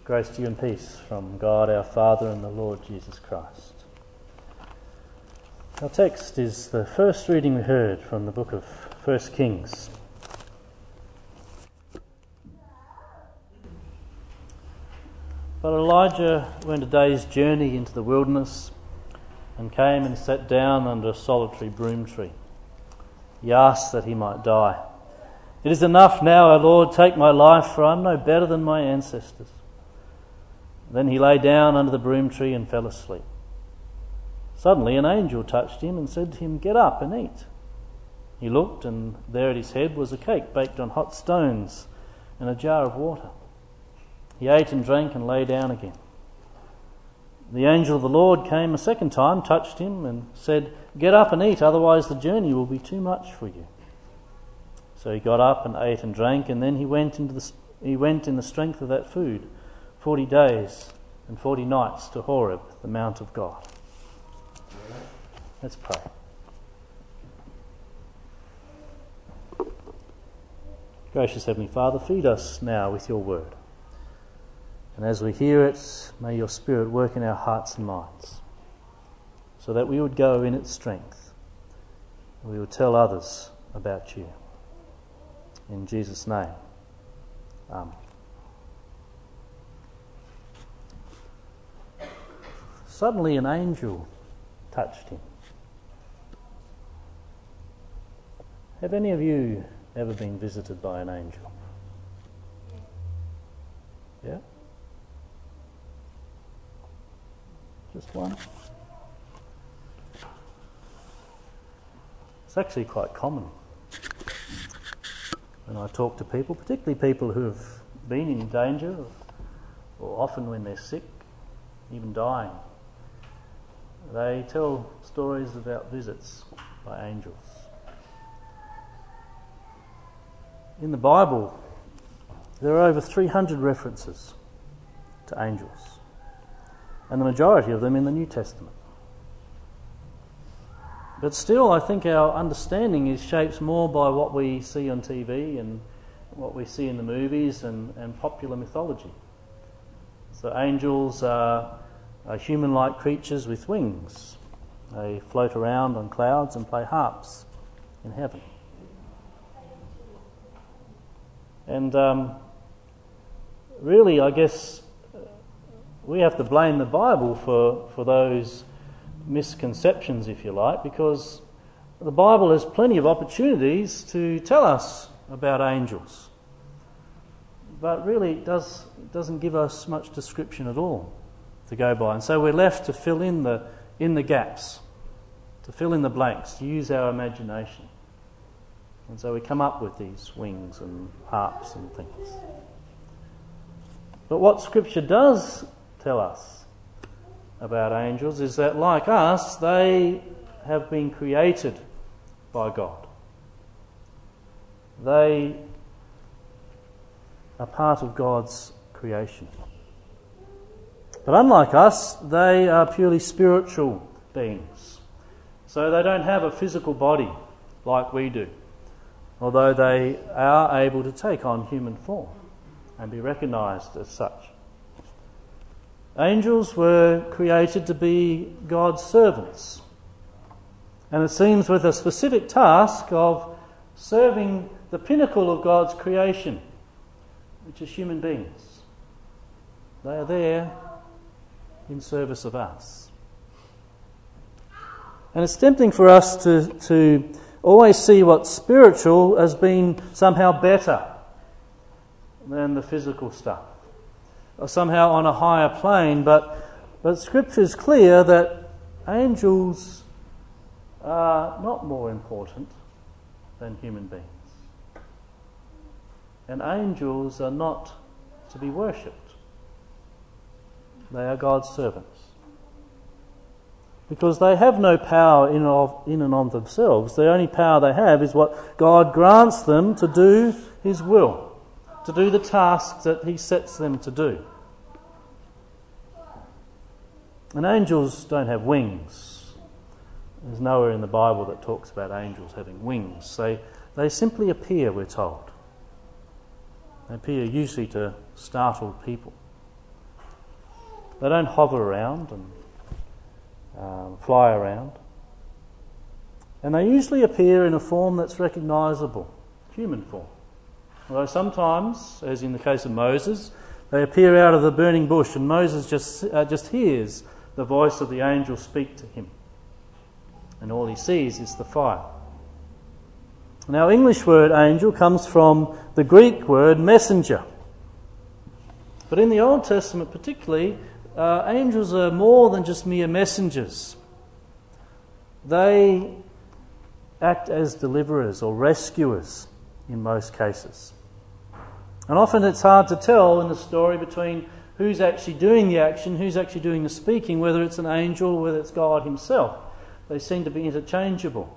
Grace to you and peace from God our Father and the Lord Jesus Christ. Our text is the first reading we heard from the book of 1 Kings. But Elijah went a day's journey into the wilderness and came and sat down under a solitary broom tree. He asked that he might die. "It is enough now, O Lord, take my life, for I am no better than my ancestors." Then he lay down under the broom tree and fell asleep. Suddenly an angel touched him and said to him, "Get up and eat." He looked, and there at his head was a cake baked on hot stones and a jar of water. He ate and drank and lay down again. The angel of the Lord came a second time, touched him and said, "Get up and eat, otherwise the journey will be too much for you." So he got up and ate and drank, and then he went in the strength of that food 40 days and 40 nights to Horeb, the mount of God. Let's pray. Gracious Heavenly Father, feed us now with your word. And as we hear it, may your Spirit work in our hearts and minds, so that we would go in its strength, and we would tell others about you. In Jesus' name, Amen. Suddenly an angel touched him. Have any of you ever been visited by an angel? Yeah? Just one? It's actually quite common when I talk to people, particularly people who have been in danger, or often when they're sick, even dying. They tell stories about visits by angels. In the Bible, there are over 300 references to angels, and the majority of them in the New Testament. But still, I think our understanding is shaped more by what we see on TV and what we see in the movies and popular mythology. So angels are human-like creatures with wings. They float around on clouds and play harps in heaven. And really, I guess we have to blame the Bible for those misconceptions, if you like, because the Bible has plenty of opportunities to tell us about angels. But really, it doesn't give us much description at all to go by, and so we're left to fill in the gaps, to fill in the blanks, to use our imagination, and so we come up with these wings and harps and things. But what Scripture does tell us about angels is that, like us, they have been created by God. They are part of God's creation. But unlike us, they are purely spiritual beings. So they don't have a physical body like we do, although they are able to take on human form and be recognised as such. Angels were created to be God's servants, and it seems with a specific task of serving the pinnacle of God's creation, which is human beings. They are there in service of us. And it's tempting for us to always see what's spiritual as being somehow better than the physical stuff, or somehow on a higher plane, but Scripture is clear that angels are not more important than human beings. And angels are not to be worshipped. They are God's servants. Because they have no power in and of themselves. The only power they have is what God grants them to do His will, to do the task that He sets them to do. And angels don't have wings. There's nowhere in the Bible that talks about angels having wings. They simply appear, we're told. They appear usually to startle people. They don't hover around and fly around. And they usually appear in a form that's recognisable, human form. Although sometimes, as in the case of Moses, they appear out of the burning bush and Moses just hears the voice of the angel speak to him. And all he sees is the fire. Now, English word angel comes from the Greek word messenger. But in the Old Testament particularly, angels are more than just mere messengers. They act as deliverers or rescuers in most cases. And often it's hard to tell in the story between who's actually doing the action, who's actually doing the speaking, whether it's an angel or whether it's God himself. They seem to be interchangeable.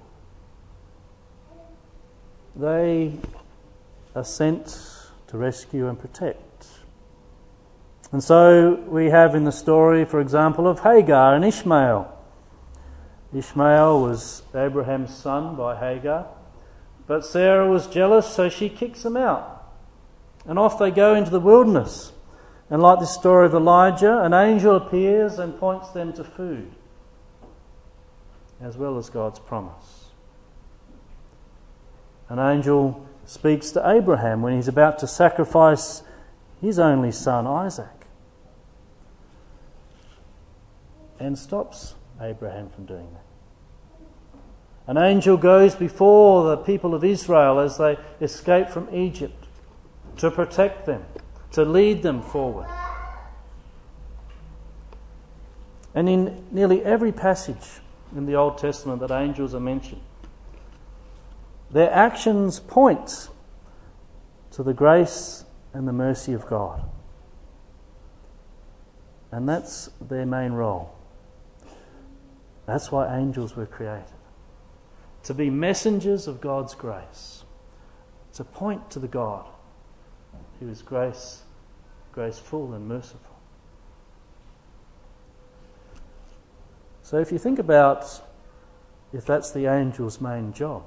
They are sent to rescue and protect. And so we have in the story, for example, of Hagar and Ishmael. Ishmael was Abraham's son by Hagar, but Sarah was jealous, so she kicks him out. And off they go into the wilderness. And like the story of Elijah, an angel appears and points them to food, as well as God's promise. An angel speaks to Abraham when he's about to sacrifice his only son, Isaac, and stops Abraham from doing that. An angel goes before the people of Israel as they escape from Egypt to protect them, to lead them forward. And in nearly every passage in the Old Testament that angels are mentioned, their actions point to the grace and the mercy of God. And that's their main role. That's why angels were created. To be messengers of God's grace. To point to the God who is graceful and merciful. So if you think about if that's the angel's main job,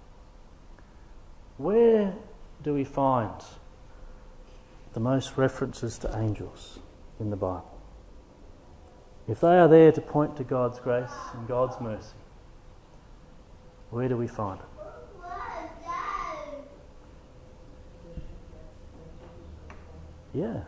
where do we find the most references to angels in the Bible? If they are there to point to God's grace and God's mercy, where do we find it? Yeah.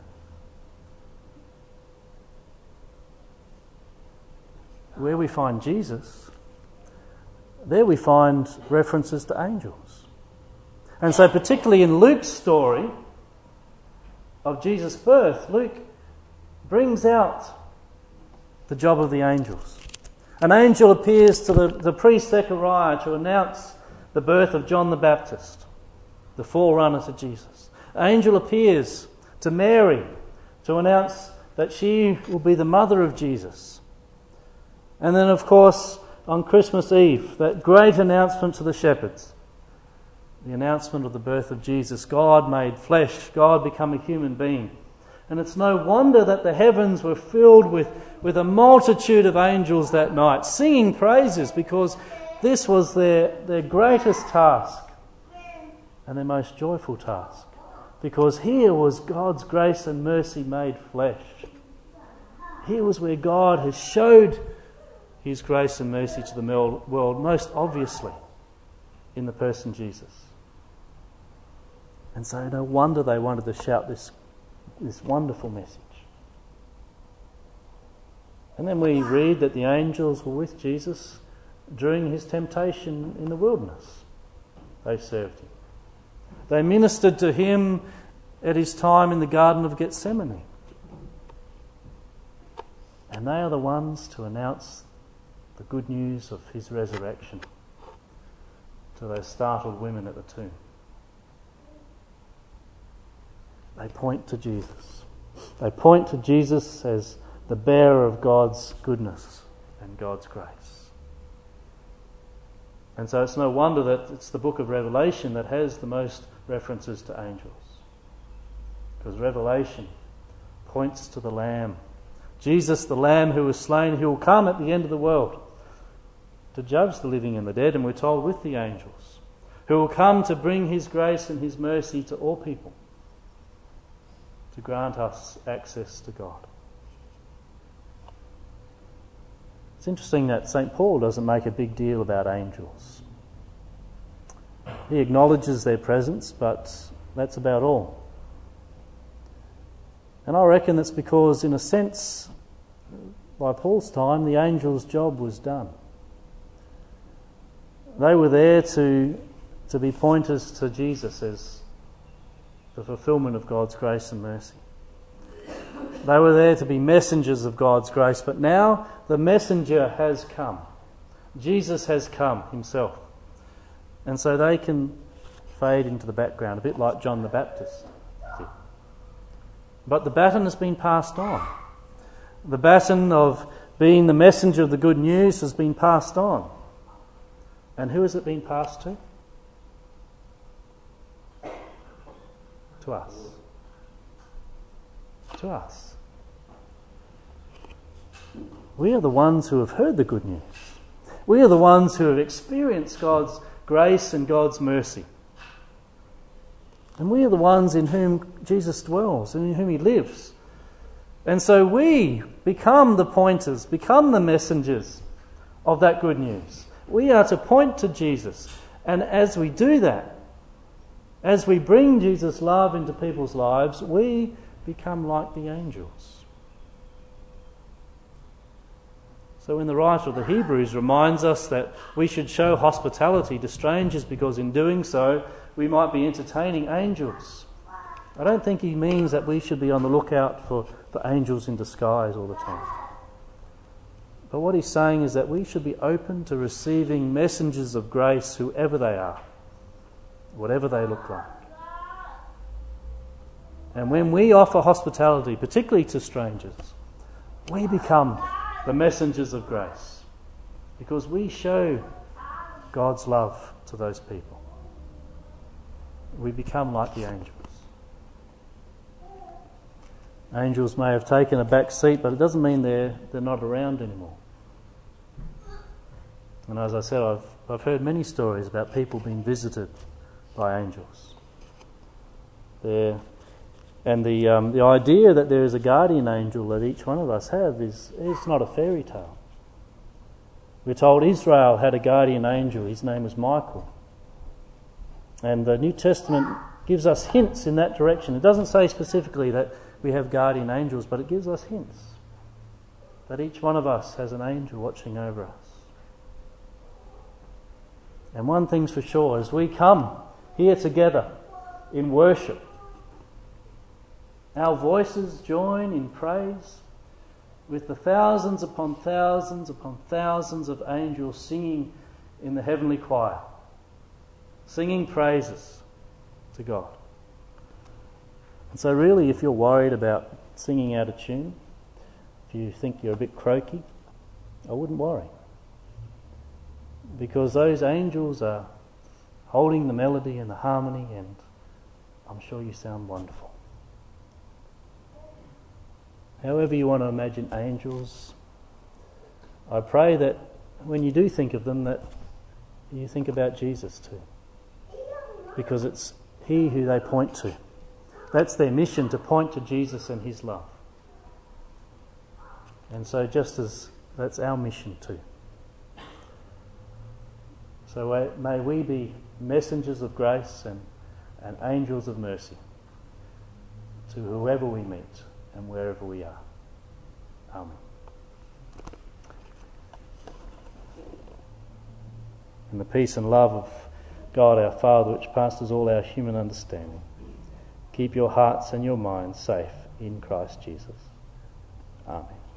Where we find Jesus, there we find references to angels. And so particularly in Luke's story of Jesus' birth, Luke brings out the job of the angels. An angel appears to the priest Zechariah to announce the birth of John the Baptist, the forerunner to Jesus. An angel appears to Mary to announce that she will be the mother of Jesus. And then, of course, on Christmas Eve, that great announcement to the shepherds, the announcement of the birth of Jesus, God made flesh, God become a human being. And it's no wonder that the heavens were filled with a multitude of angels that night, singing praises, because this was their greatest task and their most joyful task. Because here was God's grace and mercy made flesh. Here was where God has showed his grace and mercy to the world most obviously in the person Jesus. And so no wonder they wanted to shout this wonderful message. And then we read that the angels were with Jesus during his temptation in the wilderness. They served him. They ministered to him at his time in the Garden of Gethsemane. And they are the ones to announce the good news of his resurrection to those startled women at the tomb. They point to Jesus. They point to Jesus as the bearer of God's goodness and God's grace. And so it's no wonder that it's the book of Revelation that has the most references to angels. Because Revelation points to the Lamb. Jesus, the Lamb who was slain, who will come at the end of the world to judge the living and the dead, and we're told with the angels, who will come to bring his grace and his mercy to all people, to grant us access to God. It's interesting that St. Paul doesn't make a big deal about angels. He acknowledges their presence, but that's about all. And I reckon that's because, in a sense, by Paul's time, the angels' job was done. They were there to be pointers to Jesus as the fulfilment of God's grace and mercy. They were there to be messengers of God's grace, but now the messenger has come. Jesus has come himself. And so they can fade into the background, a bit like John the Baptist. But the baton has been passed on. The baton of being the messenger of the good news has been passed on. And who has it been passed to? To us. To us. We are the ones who have heard the good news. We are the ones who have experienced God's grace and God's mercy. And we are the ones in whom Jesus dwells and in whom he lives. And so we become the pointers, become the messengers of that good news. We are to point to Jesus. And as we do that, as we bring Jesus' love into people's lives, we become like the angels. So when the writer of the Hebrews reminds us that we should show hospitality to strangers because in doing so we might be entertaining angels, I don't think he means that we should be on the lookout for angels in disguise all the time. But what he's saying is that we should be open to receiving messengers of grace, whoever they are, whatever they look like. And when we offer hospitality, particularly to strangers, we become the messengers of grace because we show God's love to those people. We become like the angels. Angels may have taken a back seat, but it doesn't mean they're not around anymore. And as I said, I've heard many stories about people being visited by angels. And the idea that there is a guardian angel that each one of us have is not a fairy tale. We're told Israel had a guardian angel. His name was Michael. And the New Testament gives us hints in that direction. It doesn't say specifically that we have guardian angels, but it gives us hints that each one of us has an angel watching over us. And one thing's for sure, as we come here together in worship, our voices join in praise with the thousands upon thousands upon thousands of angels singing in the heavenly choir, singing praises to God. And so really, if you're worried about singing out of tune, if you think you're a bit croaky, I wouldn't worry. Because those angels are holding the melody and the harmony, and I'm sure you sound wonderful. However you want to imagine angels, I pray that when you do think of them, that you think about Jesus too. Because it's he who they point to. That's their mission, to point to Jesus and his love. And so just as that's our mission too. So may we be messengers of grace and angels of mercy to whoever we meet and wherever we are. Amen. And the peace and love of God our Father, which passes all our human understanding, keep your hearts and your minds safe in Christ Jesus. Amen.